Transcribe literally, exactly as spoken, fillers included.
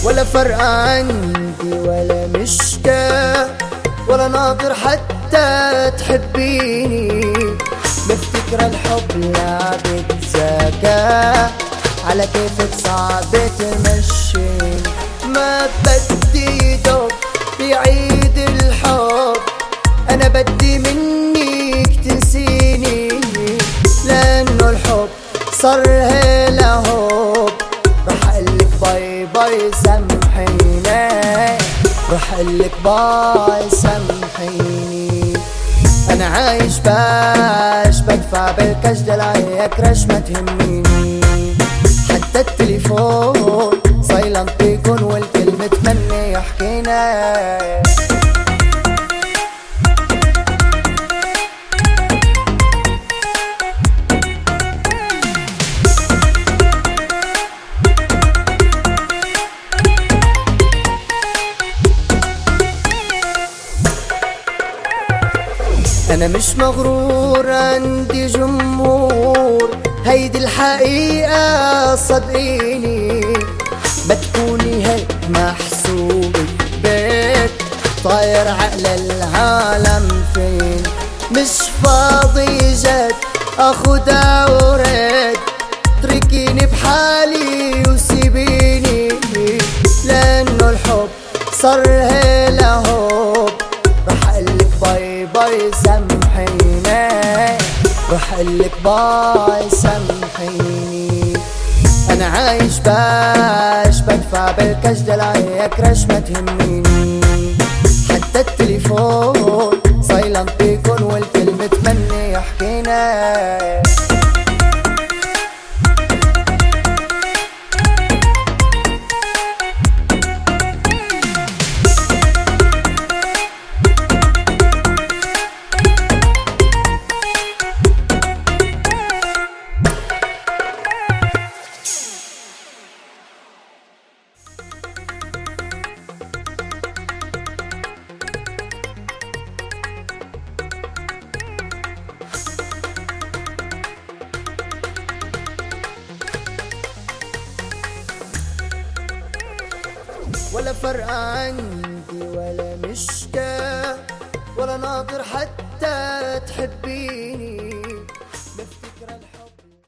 ولا فرق عندي ولا مشكلة، ولا ناطر حتى تحبيني. مفتكرة الحب لعبة ذكاء، على كيفك صعب تمشيني. ما بدي دوب بعيد الحب، أنا بدي منك تنسيني، لأنه الحب صار هلا هوب. رح قلك باي باي سامحيني، رح قلك باي سامحيني. أنا عايش باش بدفع بالكاش دلعي كراش ما تهمنيني. حتى التليفون سايلنت بيكون والكلمة تمني يحكينا. أنا مش مغرور عندي جمهور، هيدي الحقيقة صدقيني. ما تكوني هيك محسوبة بيك، طاير عقل العالم فين. مش فاضي جد أخدها ورد، اتركيني بحالي وسيبيني، لأنه الحب صار هلا هوب. رح قلك باي باي سامحيني، رح قلك باي سامحيني. أنا عايش باش بدفع بالكاش دلعي كراش ما تهمنيني. حتى التليفون سايلنت بيكون والكلمة تمني يحكينا. ولا فرق عندي ولا مشكلة، ولا ناطر حتى تحبيني.